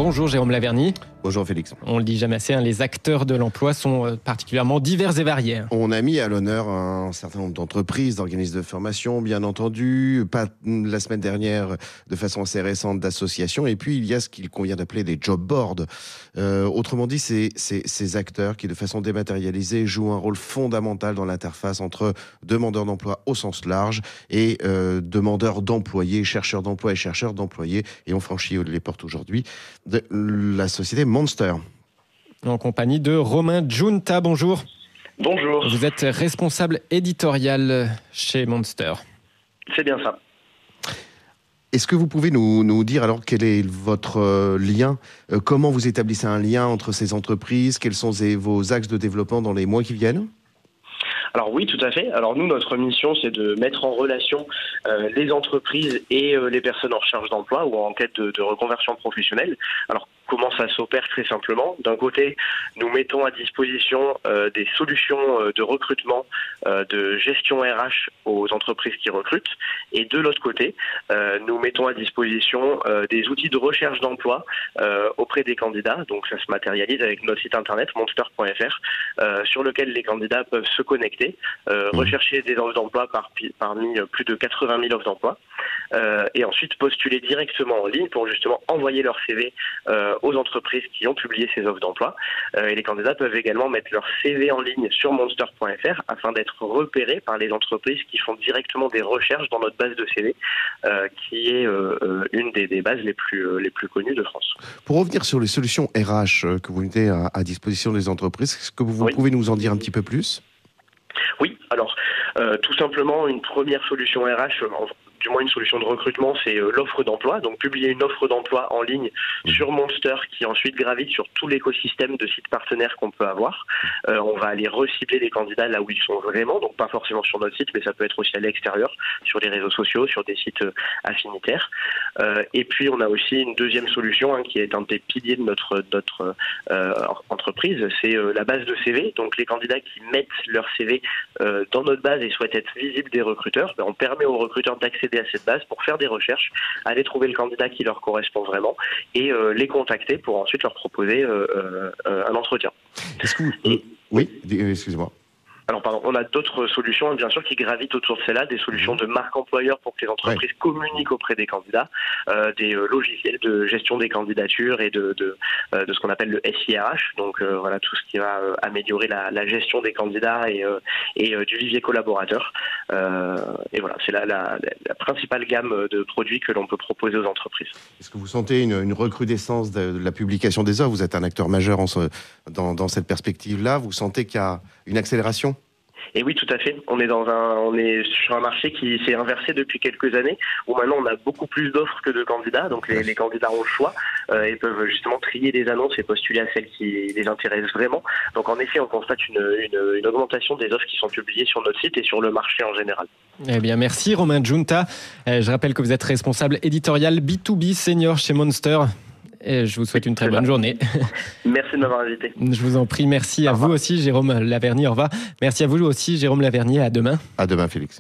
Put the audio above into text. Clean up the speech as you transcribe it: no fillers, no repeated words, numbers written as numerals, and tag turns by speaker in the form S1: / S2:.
S1: Bonjour Jérôme Laverny.
S2: Bonjour Félix.
S1: On le dit jamais assez, les acteurs de l'emploi sont particulièrement divers et variés.
S2: On a mis à l'honneur un certain nombre d'entreprises, d'organismes de formation, bien entendu, pas la semaine dernière de façon assez récente d'associations, et puis il y a ce qu'il convient d'appeler des job boards. Autrement dit, ces acteurs qui, de façon dématérialisée, jouent un rôle fondamental dans l'interface entre demandeurs d'emploi au sens large et demandeurs d'employés, chercheurs d'emploi et chercheurs d'employés. Et on franchit les portes aujourd'hui de la société Monster.
S1: En compagnie de Romain Giunta, bonjour.
S3: Bonjour.
S1: Vous êtes responsable éditorial chez Monster.
S3: C'est bien ça.
S2: Est-ce que vous pouvez nous dire alors quel est votre lien, comment vous établissez un lien entre ces entreprises, quels sont vos axes de développement dans les mois qui viennent ?
S3: Alors oui, tout à fait. Alors nous, notre mission, c'est de mettre en relation les entreprises et les personnes en recherche d'emploi ou en quête de reconversion professionnelle. Alors comment ça s'opère très simplement ? D'un côté, nous mettons à disposition des solutions de recrutement, de gestion RH aux entreprises qui recrutent. Et de l'autre côté, nous mettons à disposition des outils de recherche d'emploi auprès des candidats. Donc ça se matérialise avec notre site internet monster.fr sur lequel les candidats peuvent se connecter, rechercher des offres d'emploi parmi plus de 80 000 offres d'emploi et ensuite postuler directement en ligne pour justement envoyer leur CV aux entreprises qui ont publié ces offres d'emploi. Et les candidats peuvent également mettre leur CV en ligne sur monster.fr afin d'être repérés par les entreprises qui font directement des recherches dans notre base de CV, qui est une des bases les plus connues de France.
S2: Pour revenir sur les solutions RH que vous mettez à disposition des entreprises, est-ce que vous pouvez nous en dire un petit peu plus ?
S3: Oui, alors tout simplement une première solution RH, du moins une solution de recrutement, c'est l'offre d'emploi. Donc publier une offre d'emploi en ligne sur Monster qui ensuite gravite sur tout l'écosystème de sites partenaires qu'on peut avoir. On va aller recibler les candidats là où ils sont vraiment, donc pas forcément sur notre site, mais ça peut être aussi à l'extérieur, sur les réseaux sociaux, sur des sites affinitaires. Et puis on a aussi une deuxième solution qui est un des piliers de notre entreprise, c'est la base de CV. Donc les candidats qui mettent leur CV dans notre base et souhaitent être visibles des recruteurs, on permet aux recruteurs d'accéder à cette base pour faire des recherches, aller trouver le candidat qui leur correspond vraiment et les contacter pour ensuite leur proposer un entretien.
S2: Est-ce que Oui, excusez-moi.
S3: Alors pardon, on a d'autres solutions bien sûr qui gravitent autour de celles-là, des solutions de marque employeur pour que les entreprises communiquent auprès des candidats, des logiciels de gestion des candidatures et de ce qu'on appelle le SIRH, donc voilà tout ce qui va améliorer la gestion des candidats et du vivier collaborateur. Et voilà, c'est la principale gamme de produits que l'on peut proposer aux entreprises.
S2: Est-ce que vous sentez une recrudescence de la publication des offres ? Vous êtes un acteur majeur dans cette perspective-là. Vous sentez qu'il y a une accélération ?
S3: Et oui, tout à fait. On est sur un marché qui s'est inversé depuis quelques années, où maintenant on a beaucoup plus d'offres que de candidats. Donc les candidats ont le choix et peuvent justement trier les annonces et postuler à celles qui les intéressent vraiment. Donc en effet, on constate une augmentation des offres qui sont publiées sur notre site et sur le marché en général.
S1: Eh bien, merci Romain Giunta. Je rappelle que vous êtes responsable éditorial B2B senior chez Monster. Et je vous souhaite une très bonne journée.
S3: Merci de m'avoir invité.
S1: Je vous en prie, merci à vous aussi Jérôme Laverny, au revoir. Merci à vous aussi Jérôme Laverny, à demain.
S2: À demain Félix.